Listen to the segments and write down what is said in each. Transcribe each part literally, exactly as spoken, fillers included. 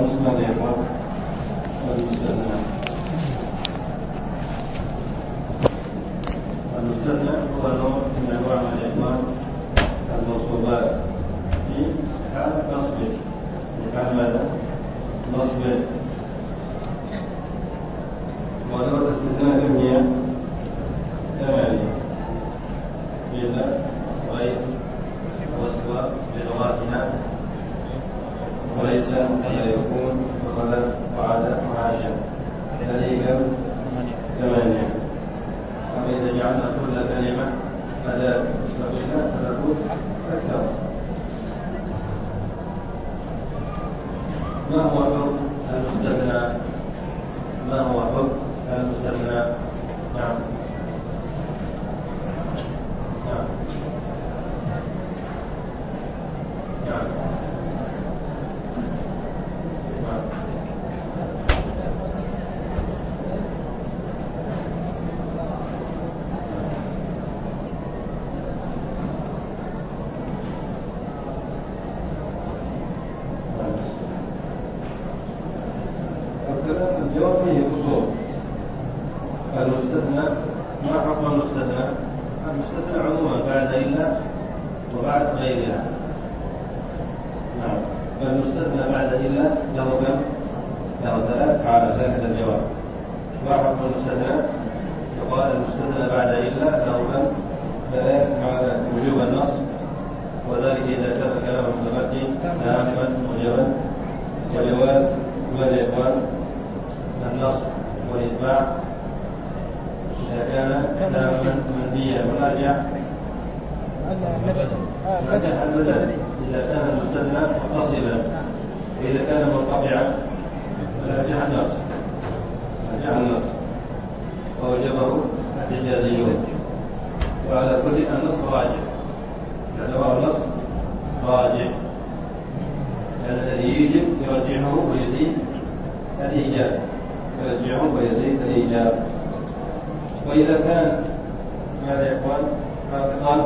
اسمه الإخوان والمستثنى. المستثنى هو نوع من أنواع الإخوان المنصوبات في حال نصبه، في حال ماذا؟ نصبه. ودور الاستثناء كم هي؟ ثمانية: إلا، غير، وسوى، بلغاتنا، وليس، ولا يكون، وخلا، وعدا، وعاشا. هذه كم؟ ثمانية. أما إذا جعلنا كل كلمة أداة مستقلة فتكون أكثر. ما هو حكم المستثنى؟ ما هو حكم المستثنى؟ نعم نعم نعم الجواب فيه قصور. المستثنى، ما حكم المستثنى؟ المستثنى عموما بعد إلا وبعد غيرها. نعم. فالمستثنى بعد إلا له كم؟ له ثلاث حالات. هكذا الجواب. ما حكم المستثنى؟ يقال المستثنى بعد إلا له كم؟ ثلاث حالات: وجوب النص، وذلك إذا كان كلام المتقدم تاما موجبا، وجواز ماذا يقال؟ النص والإتباع إذا كان تاما منفيا، وراجع راجع البدل إذا كان المستثنى متصلا، وإذا كان منقطعا راجع النص راجع النص ووجبه الحجازيون. وعلى كل النص راجع، يعتبر النص راجع، لأن الذي يجب يرجعه ويزيد الإيجاب، يرجعه ويزيد الإيجاب. وإذا كان ماذا يا إخوان؟ اتصال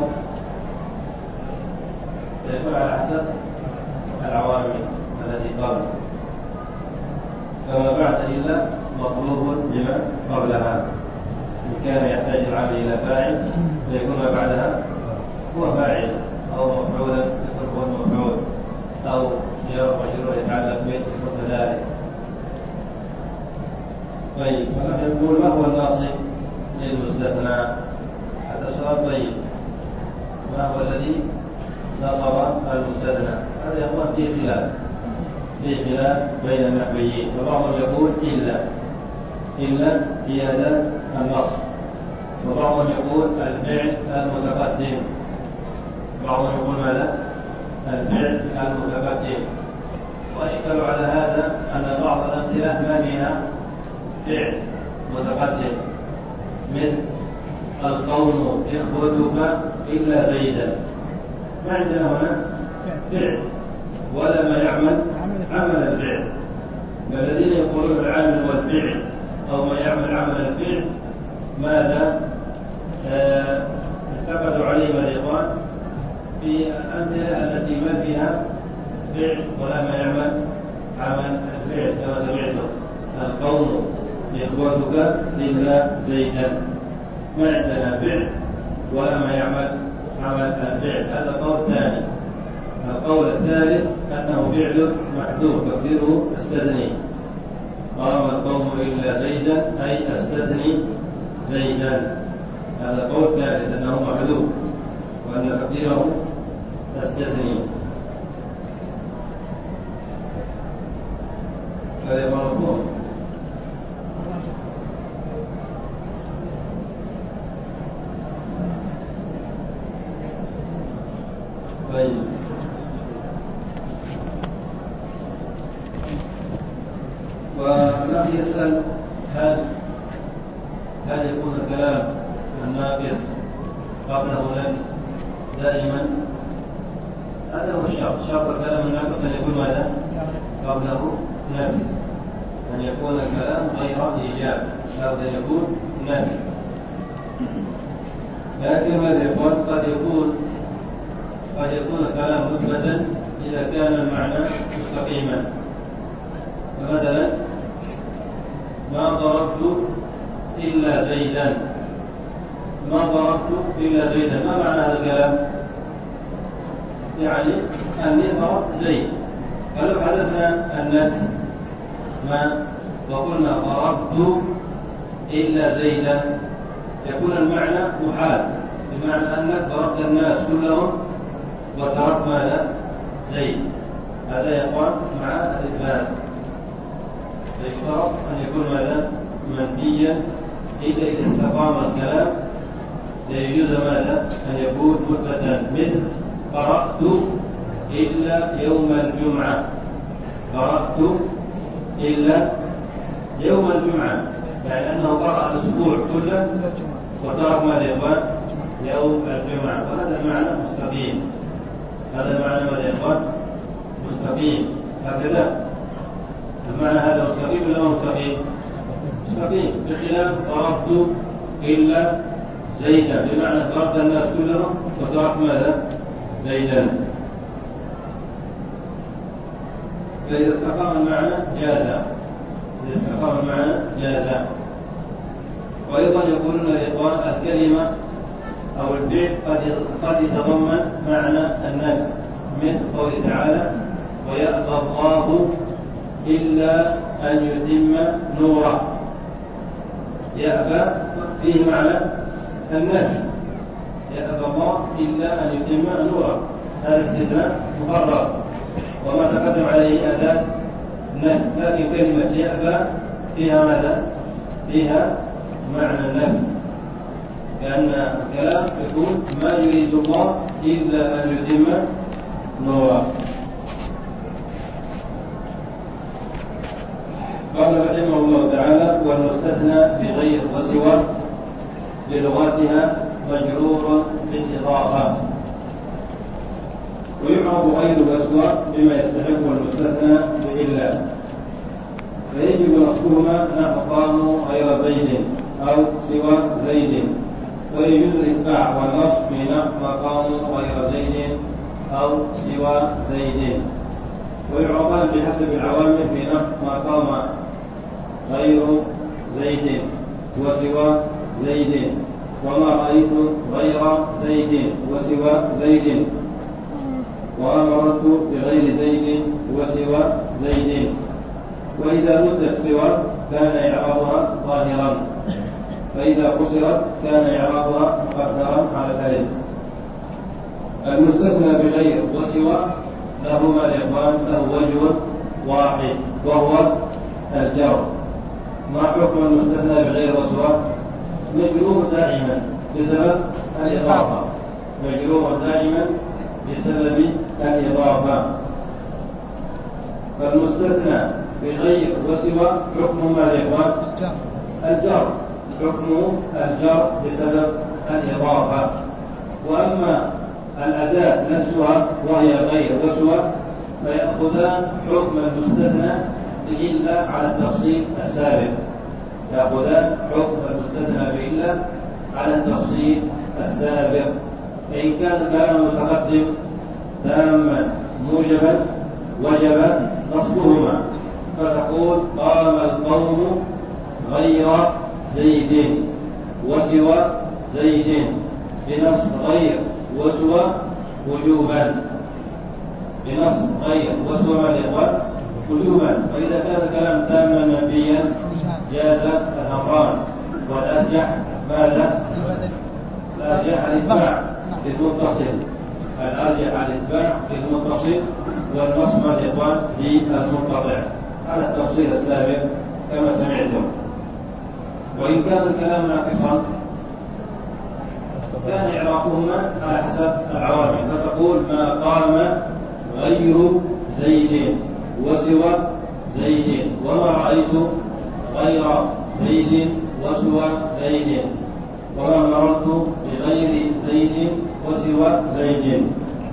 يكون على حسب العوامل التي قبل، فما بعد إلا مطلوب بما قبلها. إن كان يحتاج العمل إلى فاعل فيكون ما بعدها هو فاعل، أو مفعولا يكون هو المفعول، أو جواب مجرور يتعلق به يكون كذلك. طيب، نقول ما هو الناصب للمستثنى؟ هذا سؤال طيب. ما هو الذي نصب المستثنى؟ هذا يقول فيه خلاف فيه خلاف بين النحويين، فبعضهم يقول إلا إلا هي أداة النصب، وبعضهم يقول الفعل المتقدم، بعضهم يقول ماذا؟ الفعل المتقدم. وأشكلوا على هذا أن بعض الأمثلة ما فيها فعل متقدم، مثل القوم إخوتك إلا زيدا. ما عندنا هنا فعل ولا ما يعمل عمل الفعل. فالذين يقولون العامل والفعل أو ما يعمل عمل الفعل ماذا اعتقدوا عليهم الإخوان في الأمثلة التي ما فيها فعل ولا ما يعمل عمل الفعل، كما سمعتم القوم إخوتك إلا زيدا. ما عندنا فعل ولا ما يعمل عمل الفعل. هذا قول ثاني. القول الثالث أنه فعل محذوف تقديره استثني. قام القوم إلا زيدا أي استثني زيدا. هذا قول ثالث أنه محذوف وأن تقديره استثني. هذا مرفوع. طيب، والذي يسأل هل هل يكون الكلام الناقص قبله نفي دائما؟ هذا هو الشرط. شرط الكلام الناقص أن يكون ماذا؟ قبله نفي، أن يكون الكلام غير إيجاب، أو أن يكون نفي. لكن ماذا يقول؟ قد يكون قد يكون الكلام مثبتا إذا كان المعنى مستقيما. فمثلا ما ضربت إلا زيدا، ما ضربت إلا زيدا، ما معنى هذا الكلام؟ يعني أني ضربت زيد. فلو حدثنا النفي ما وقلنا ضربت إلا زيدا يكون المعنى محال، بمعنى أنك ضربت الناس كلهم وتركت ماذا؟ زيد. هذا يقال مع الإثبات، فيشترط أن يكون ماذا؟ منفيا، إلا إذا استقام الكلام يجوز ماذا؟ أن يكون مثبتا، مثل قرأت إلا يوم الجمعة، قرأت إلا يوم الجمعة، يعني أنه قرأ الأسبوع كله وترك ماذا يا إخوان؟ يوم الجمعة. وهذا المعنى مستقيم، هذا المعنى ماذا يا إخوان؟ مستقيم. هكذا المعنى هذا مستقيم ولا مستقيم؟ مستقيم، بخلاف ضربت إلا زيدا، بمعنى ضربت الناس كلهم وترك ماذا؟ زيدا. فإذا استقام المعنى جاز، إذا استقام المعنى جاز. وأيضا يقولون الإخوان الكلمة أو الفعل قد قد يتضمن معنى النفي، مثل قوله تعالى ويأبى الله إلا أن يتم نوره. يأبى فيه معنى النفي، يأبى الله إلا أن يتم نوره، هذا استثناء مقرر وما تقدم عليه أداة نفي. لكن كلمة يأبى فيها ماذا؟ فيها معنى النفي، لأن الكلام يقول ما يريد الله إلا أن يتم نوره. قال رحمه الله تعالى والمستثنى بغير وسوى للغاتها مجرور بالإضافة، ويعرف غير وسوى بما يستحق المستثنى بإلا، فيجب نصبهما نحو قاموا غير زيد أو سوى زيد، ويجوز الإتباع والنصب في نحو ما قاموا غير زيد أو سوى زيد، ويعرفان بحسب العوامل في نحو ما قام غير زيد وسوى زيد، وما رأيت غير زيد وسوى زيد، وما مررت بغير زيد وسوى زيد. وإذا مدت سوى كان إعرابها ظاهرا، فإذا قصرت كان إعرابها مقدرا على الألف. المستثنى بغير وسوى له ما الإخوان؟ له وجه واحد وهو الجر. ما حكم المستثنى بغير وسوى؟ مجرور دائما بسبب الإضافة، مجرور دائما بسبب الإضافة. فالمستثنى بغير وسوى حكمه ما الإخوان؟ الجر، حكمه الجر بسبب الإضافة. وأما الأداة نفسها وهي غير وسوى فيأخذان حكم المستثنى بإلا على التفصيل السابق، يأخذان حكم المستثنى بإلا على التفصيل السابق. فإن كان الكلام المتقدم تاما موجبا وجب نصبهما، فتقول قام القوم غير زيد وسوى زيد بنصب غير وسوى وجوبا، بنصب غير وسوى ما الإخوان؟ وجوبا. فإذا كان الكلام تاما منفيا جاز الأمران، والأرجح ماذا؟ الأرجح الإتباع للمتصل، الأرجح الإتباع للمتصل والنصب ما الإخوان للمنقطع على التفصيل السابق كما سمعتم. وإن كان الكلام ناقصا كان إعرابهما على حسب العوامل، فتقول ما قام غير زيد وسوى زيد، وما رأيت غير زيد وسوى زيد، وما مررت بغير زيد وسوى زيد.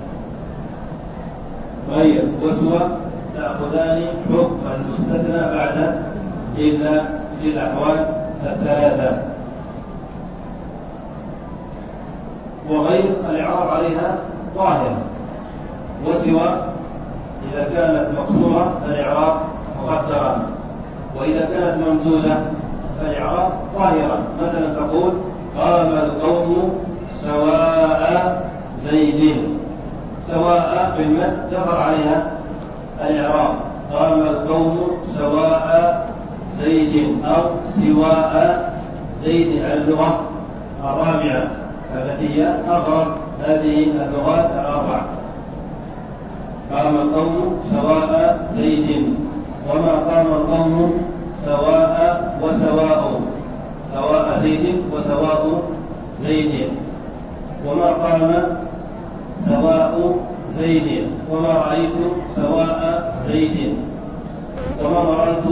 غير وسوى تأخذان حكم المستثنى بعد إلا في الأحوال الثلاثة. وغير الإعراب عليها ظاهر، وسوى إذا كانت مقصورة الإعراب مقدرا. وإذا كانت ممدودة فالإعراب ظاهرا. مثلا تقول قام القوم سواء زيد. سواء في المد جرى عليها الإعراب. قام القوم سواء زيد أو سواء زيد. اللغة الرابعة التي هي أغرب هذه اللغات الأربعة. قام القوم سواء زيد. وما قام القوم سواء وسواء. سواء زيد وسواء زيد. وما قام سواء زيد. وما رأيت سواء زيد. وما مررت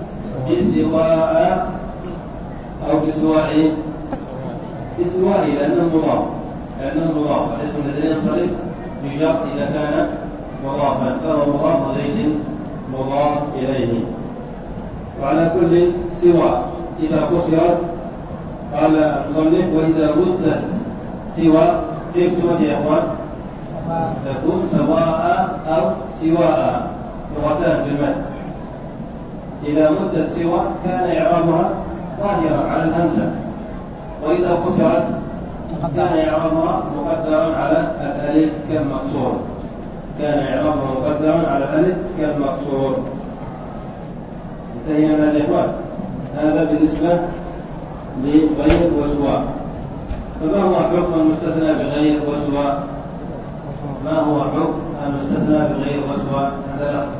بسواء أو بسواء. بسواء لأنه مضاف. لأنه مضاف. الاسم الذي ينصرف بشرط إذا كان مضافا فهو مضاف زيد مضاف إليه. وعلى كل سواء إذا قصرت قال المصنف وإذا ردت سواء كيف تمد يا أخوان؟ تكون سواء أو سواء لغتان في المد. إذا مدت سواء كان إعرابها ظاهرا على الهمزة. وإذا قصرت كان إعرابها مقدرا على الألف كالمقصور. كان إعرابها مقدرا على الألف كالمقصور. انتهينا من الإخوان. هذا بالنسبة لغير وسواء. فما هو حكم المستثنى بغير وسواء؟ ما هو حكم المستثنى بغير وسواء؟ هذا لا.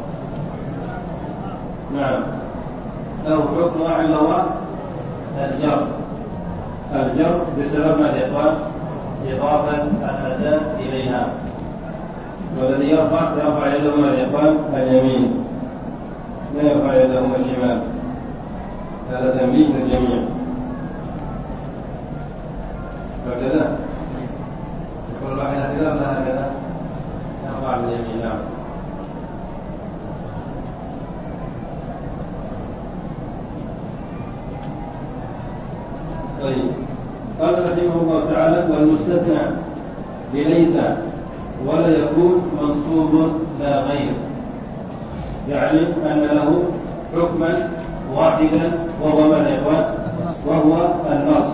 نعم. له حكم واحد هو الجر. الجر بسبب ما الإخوان إضافة الأداة إليها. والذي يرفع يرفع يده من الإخوان اليمين لا يرفع يده من الشمال. هذا تنبيه للجميع. هكذا يقول واحد هكذا ولا هكذا؟ يرفع باليمين. نعم. طيب. قال رحمه الله تعالى والمستثنى بليس ولا يكون منصوب لا غير. يعني أن له حكما واحدا وهو ما الإخوان وهو النصب.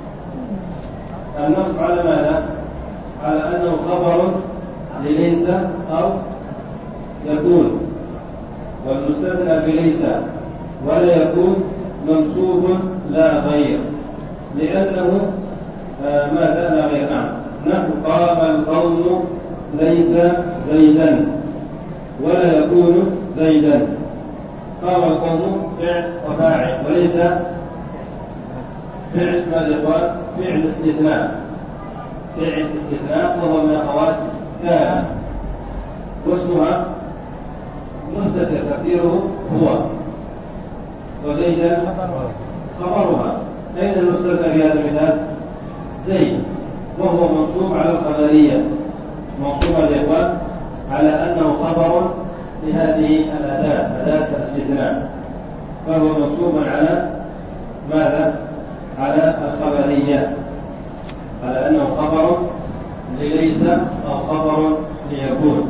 النصب على ماذا؟ على أنه خبر لليس أو يكون. والمستثنى بليس ولا يكون منصوب لا غير لأنه آه ماذا لا غير. نعم. نحن قام القوم ليس زيدا ولا يكون زيدا. قام القوم فعل وفاعل وليس فعل ماذا؟ فعل استثناء. فعل استثناء وهو من أخوات كان واسمها مستتر تقديره هو وزيدا خبرها. أين المستثنى في هذا المثال؟ زيد. وهو منصوب على الخبرية. منصوب الإخوان على أنه خبر لهذه الأداة أداة الاستثناء. فهو منصوب على ماذا؟ على الخبرية. على أنه خبر لليس أو خبر ليكون.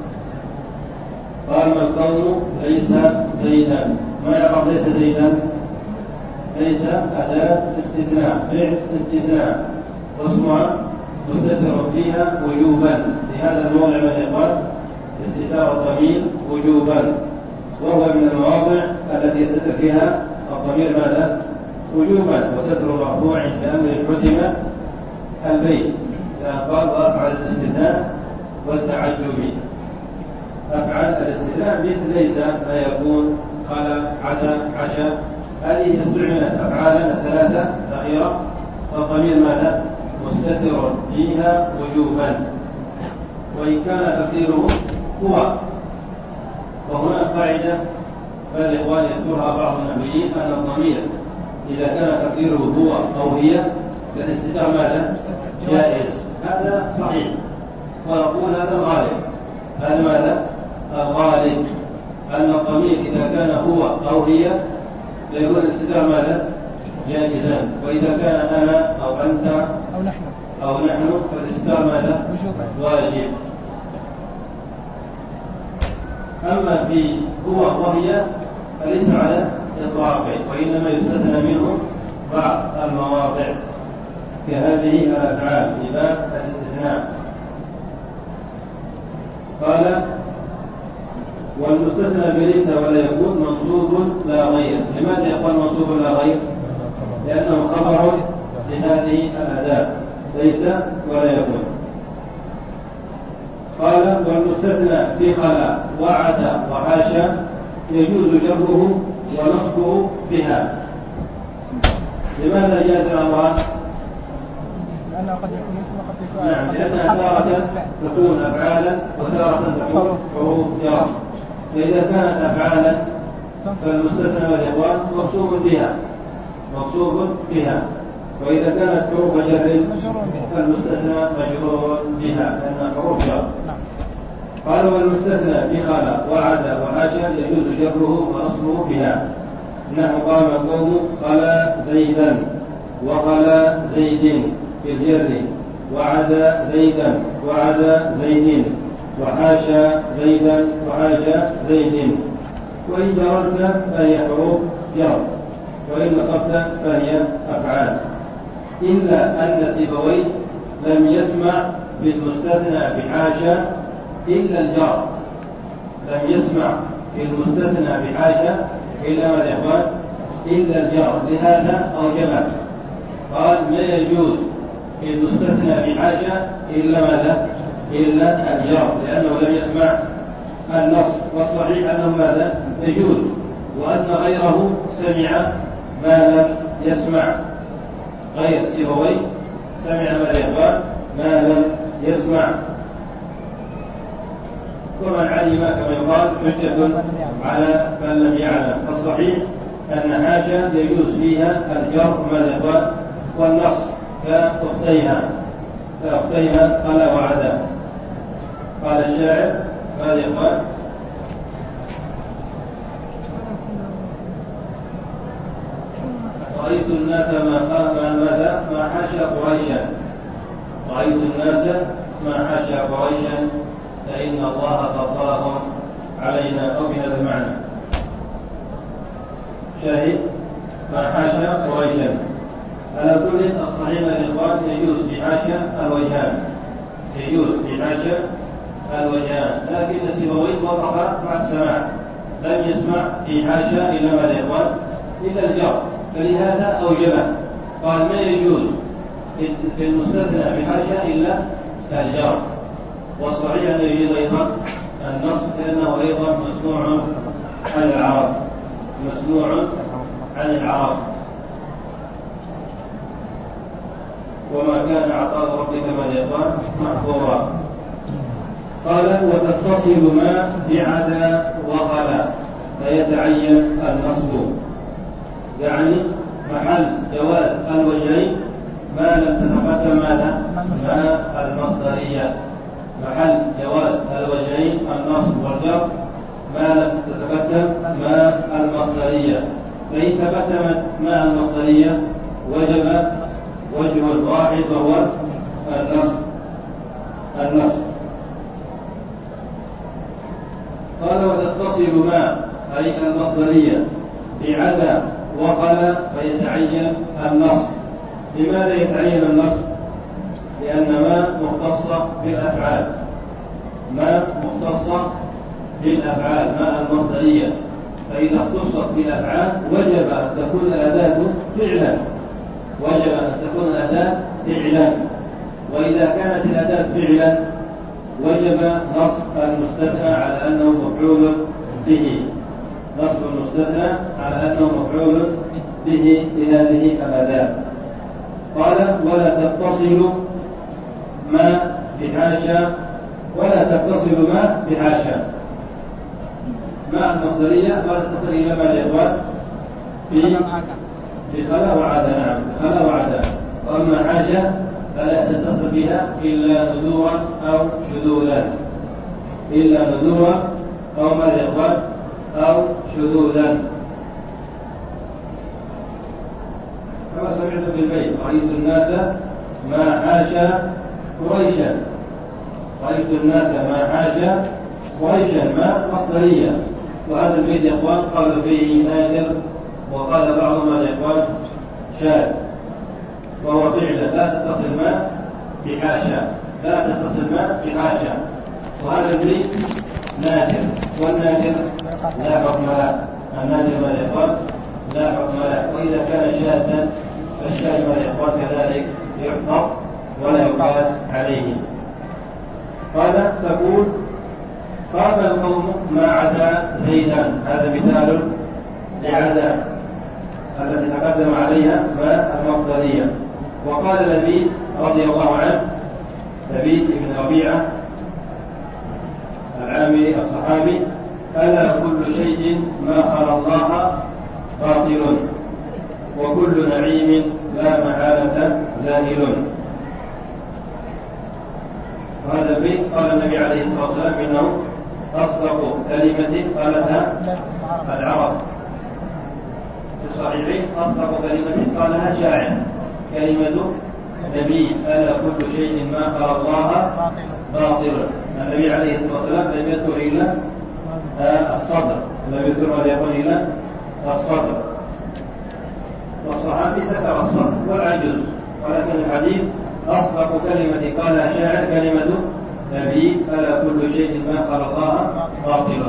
قام القوم ليس زيدا. ما يعرف ليس زيدا؟ ليس أداة استثناء فعل استثناء واسمها مستتر فيها وجوبا. في هذا الموضع من الإخوان استتار الضمير وجوبا وهو من المواضع التي يستتر فيها الضمير ماذا؟ وجوبا. وستر مرفوع بأمر حتم البيت قال وأفعل الاستثناء والتعجب. أفعل الاستثناء مثل ليس ما يكون خلا عدا عشا. هذه استعملت أفعالا الثلاثة الأخيرة فالضمير ماذا؟ مستتر فيها وجوبا وإن كان تقديره هو. وهنا قاعدة فالإخوان يذكرها بعض النحويين أن الضمير إذا كان تقديره هو أو هي فالاستتار ماذا؟ جائز. هذا صحيح ونقول هذا الغالب. هذا ماذا؟ الغالب أن الضمير إذا كان هو أو هي فيكون الاستتار ماذا؟ جائزا. وإذا كان أنا أو أنت أو نحن أو نحن فالاستتار ماذا؟ واجب. أما في هو وهي فليس على إطلاقه، وإنما يستثنى منه بعض المواضع كهذه الأفعال في باب الاستثناء. قال والمستثنى بليس ولا يكون منصوب لا غير. لماذا يقول منصوب لا غير؟ لأنه خبر لهذه الأداة ليس ولا يكون. قال والمستثنى بخلا وعدا وحاشا يجوز جره ونصبه بها. لماذا جاز الأمران؟ لأنه قد يكون اسم وقد يكون نعم، لأنها تارة تكون أفعالا وتارة تكون حروف جر. فإذا كانت أفعالا فالمستثنى والإخوان مقصود بها مقصود بها، وإذا كانت حروف جر فالمستثنى مجرور بها لأنها حروف جر. قال والمستثنى بخلا وعدا وحاشا يجوز جره ونصبه بها. نحو قال القوم خلا زيدا وخلا زيد في الجر، وعدا زيدا وعدا زيد، وحاشا زيدا وحاشا زيد. وإن جررت فهي حروف جر، وإن نصبت فهي أفعال. إلا أن سيبويه لم يسمع بالمستثنى بحاشا إلا الجر. لم يسمع في المستثنى بحاشا إلا ما يقال إلا الجر، لهذا أوجبه. قال ما يجوز في المستثنى بحاشا إلا ماذا؟ إلا الجر، لأنه لم يسمع النص. والصحيح أنه ماذا؟ يجوز، وأن غيره سمع ما لم يسمع. غير سيبويه سمع ما يقال ما لم يسمع. ومن علم كما يقال حجة على من لم يعلم. فالصحيح أن حاشا يجوز فيها الجر والإخوان والنصب كأختيها كأختيها خلا وعدا. قال الشاعر ماذا يقال؟ رأيت الناس ما قام ماذا ما حاشا قريشا. رأيت الناس ما حاشا قريشا فإن الله فضلهم علينا، أو بهذا المعنى. شاهد ما حاشا قريشا. على كل الصحيح الإخوان يجوز بحاشا الوجهان يجوز بحاشا الوجهان لكن سيبويه وقف مع السماع، لم يسمع في حاشا إلا ما الإخوان إلا الجر، فلهذا أوجبه. قال ما يجوز في المستثنى بحاشا إلا الجر. والصحيح أنه يجوز أيضا النصب لأنه أيضا مسموع عن العرب مسموع عن العرب. وما كان عطاء ربك ما يقال محظورا. قال وتتصل ما بعدا وغلا فيتعين النصب، يعني محل جواز الوجهين ما لم تتقدم ماذا؟ ما المصدرية. محل جواز الوجهين النصب والجر ما لم تتقدم ما المصدرية. فإن تقدمت ما المصدرية وجب وجه واحد وهو النصب النصب قال وتتصل ما أي المصدرية بعدا وخلا فيتعين النصب. لماذا يتعين النصب؟ لأن ما مختصة بالأفعال ما مختصة بالأفعال ما المصدرية، فإذا اختصت بالأفعال وجب أن تكون الأداة فعلا وجب أن تكون الأداة فعلا. وإذا كانت الأداة فعلا وجب نصب المستثنى على أنه مفعول به نصب المستثنى على أنه مفعول به بهذه الأداة. قال ولا تتصل ما بحاشا ولا تتصل ما بحاشا ما المصدرية لا تتصل إلى ما الإخوان بخلا وعدا. نعم بخلا وعدا. وأما حاشا فلا تتصل بها إلا نذورا أو شذوذا إلا نذورا أو ما الإخوان أو شذوذا. كما سمعت في البيت رأيت الناس ما حاشا قريشا. رأيت الناس ما حاشا قريشا ما مصدرية وهذا البيت يا إخوان قال فيه نادر، وقال بعضهم يا إخوان شاذ، وهو فعلا لا تتصل ما بحاشا، لا تتصل ما بحاشا. وهذا البيت نادر، والنادر لا حكم له، النادر ما يا إخوان لا حكم له. وإذا كان شاذا فالشاذ ما يا إخوان كذلك يحفظ ولا يقاس عليه. قال تقول قام القوم ما عدا زيدا، هذا مثال لعدا التي تقدم عليها ما المصدرية. وقال لبيد رضي الله عنه، لبيد بن ربيعة العامري الصحابي: ألا كل شيء ما خلا الله باطل، وكل نعيم لا محالة زائل. وهذا البيت قال النبي عليه الصلاة والسلام إنه أصدق كلمة قالها العرب في الصحيحين، أصدق كلمة قالها شاعر كلمة نبي: ألا كل شيء ما خلا الله باطل. النبي عليه الصلاة والسلام لم يذكر إلا الصدر، لم يذكر ما يقول إلا الصدر، والصحابي ذكر الصدر والعجوز، ولكن الحديث أصدق كلمة قالها شاعر كلمة نبي: ألا كل شيء ما خلا الله باطل.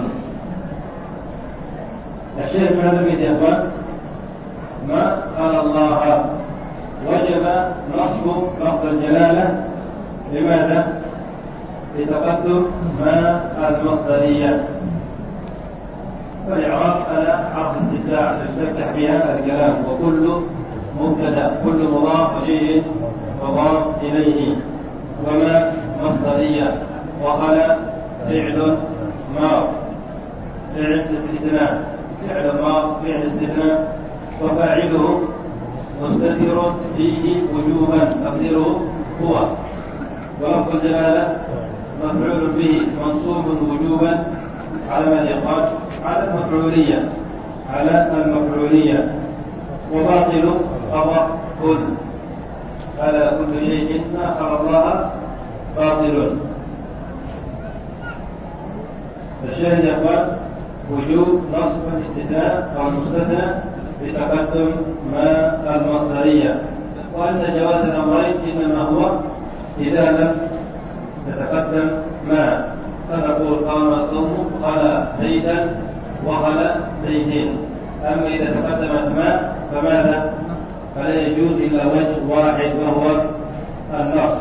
الشيخ من هذا البيت يا إخوان ما خلا الله وجب نصب لفظ الجلالة. لماذا؟ لتقدم ما المصدرية. فالإعراب على حرف استفتاح تستفتح بها الكلام، وكل مبتدأ، كل مضاف وشيء مضاف إليه، وما مصدرية، وخلا فعل ماض، فعل استثناء، فعل ماض فعل استثناء، وفاعله مستتر فيه وجوبا تقديره هو. ولفظ الجلالة مفعول به منصوب وجوبا على ما يقال على المفعولية، على المفعولية. وباطل خبر كل، ألا كل شيء ما خلا الله باطل. فالشاهد يا أخوان وجوب نصب الاستثناء أو المستثنى بتقدم ما المصدرية، وأن جواز الأمرين إنما هو إذا لم تتقدم ما، فنقول قام القوم خلا زيدا وخلا زيدين. أما إذا تقدمت ما فماذا؟ فلا يجوز إلا وجه واحد وهو النصب.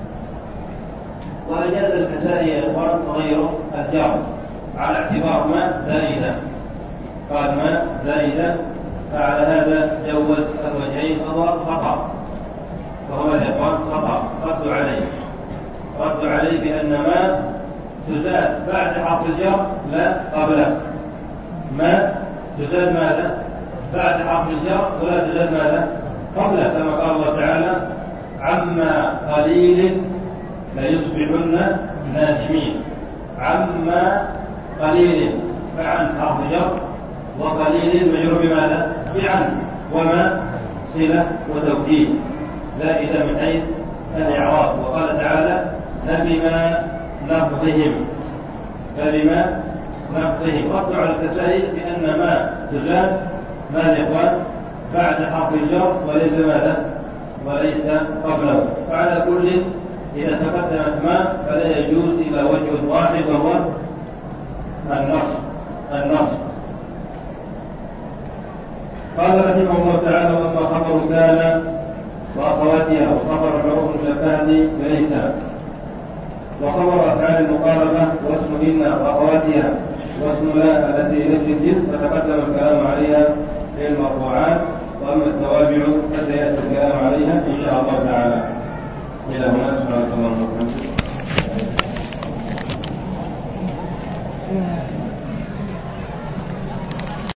وأجاز الكسائي يا إخوان وغيره الجر على اعتبار ما زائدة، قال ما زائدة، فعلى هذا جوز الوجهين فهو خطأ، وهو يا إخوان خطأ. رد عليه رد عليه بأن ما تزاد بعد حرف الجر لا قبله، ما تزاد ماذا؟ بعد حرف الجر، ولا تزاد ماذا؟ قبله، كما قال الله تعالى: عما قليل ليصبحن نادمين. عما قليل فعن حرف جر، وقليل مجرور بماذا؟ بعن، وما صلة وتوكيد زائدة من حيث الإعراب. وقال تعالى: فبما نقضهم، فبما نقضهم. رد على الكسائي بأن ما تزاد ما الإخوان بعد حرف الجر وليس ماذا؟ وليس قبله. فعلى كل إذا تقدمت ما فلا يجوز إلى وجه واحد وهو النصب النصب قال رحمه الله تعالى: وأما خبر كان وأخواتها وخبر الحروف المشبهة بليس، وخبر أفعال المقاربة واسم إن وأخواتها واسم لا التي ليست الجنس فتقدم الكلام عليها في المرفوعات. وأما التوابع فسيأتي الكلام عليها إن شاء الله تعالى. إلى هنا سبحانك اللهم وبحمدك.